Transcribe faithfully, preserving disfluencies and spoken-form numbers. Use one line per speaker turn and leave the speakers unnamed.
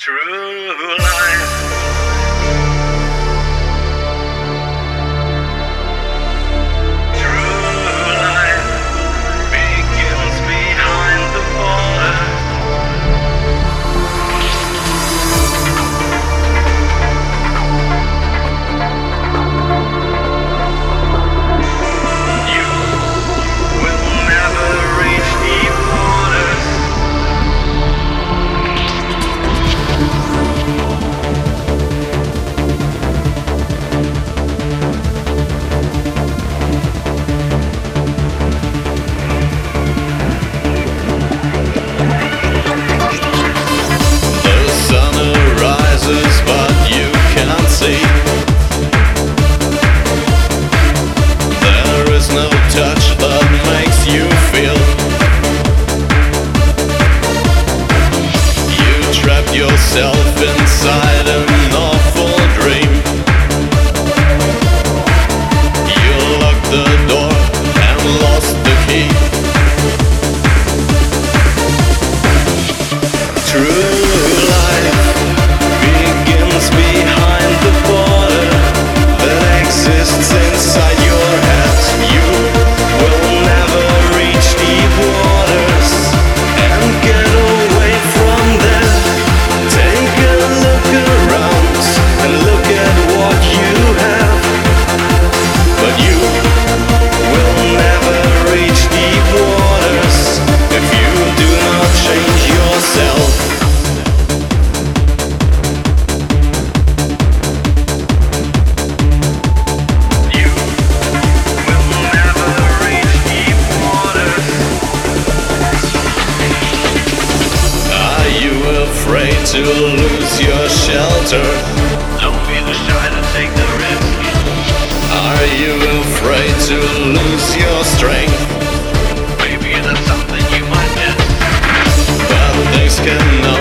True life. True life begins behind the borders. You will never reach deep waters.
The sun arises, but you can't see. There is no touch that makes you feel. You trapped yourself inside an awful dream. You locked the door and lost the key. True life begins behind the border that exists inside your head. You will never reach deep waters and get away from there. Take a look around and look at what you have. But you will never reach deep waters if you do not change yourself.
You will never reach deep waters.
Are you afraid to lose your shelter?
Don't be the shy to take the risk.
Are you afraid to lose your strength?
Maybe that's something you might miss.
But things can